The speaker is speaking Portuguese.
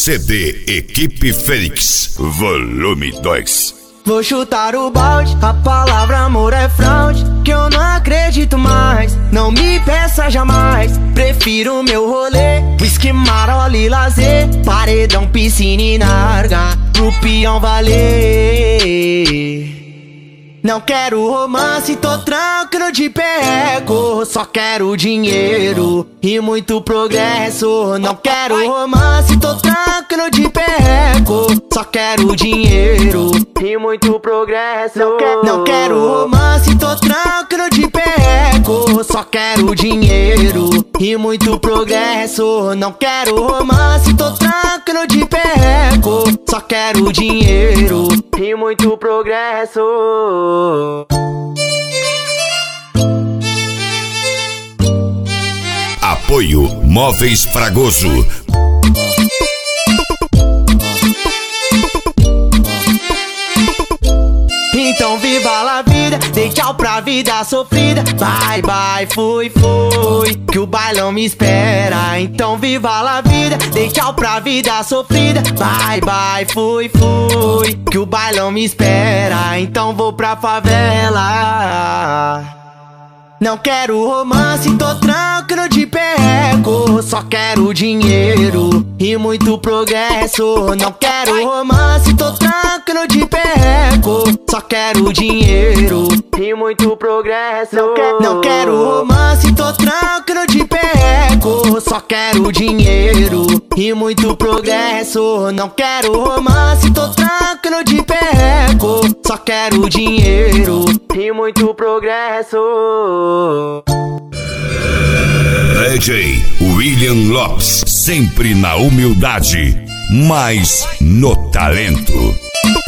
CD Equipe Fênix, volume 2. Vou chutar o balde, a palavra amor é fraude, que eu não acredito mais, não me peça jamais. Prefiro meu rolê, whisky, marola e lazer, paredão, piscina e narga, pro peão valer. Não quero romance, tô tranquilo de perreco, só quero dinheiro e muito progresso. Não quero romance, tô tranquilo de perreco, só quero dinheiro e muito progresso. Não quero romance, tô tranquilo de perreco, só quero dinheiro e muito progresso. Não quero romance, tô tranquilo de perreco, só quero dinheiro e muito progresso. Apoio Móveis Fragoso. Então viva a vida, dê tchau pra vida sofrida. Bye, bye, fui, fui, que o bailão me espera. Então viva a vida, dê tchau pra vida sofrida. Bye, bye, fui, fui, que o bailão me espera. Então vou pra favela. Não quero romance, tô tranquilo de perreco, só quero dinheiro e muito progresso. Não quero romance, tô tranquilo de perreco, só quero dinheiro e muito progresso. Não quero romance, tô tranquilo de perreco, só quero dinheiro e muito progresso. Não quero romance, tô tranquilo de perreco, só quero dinheiro e muito progresso. DJ William Lopes, sempre na humildade, mas no talento.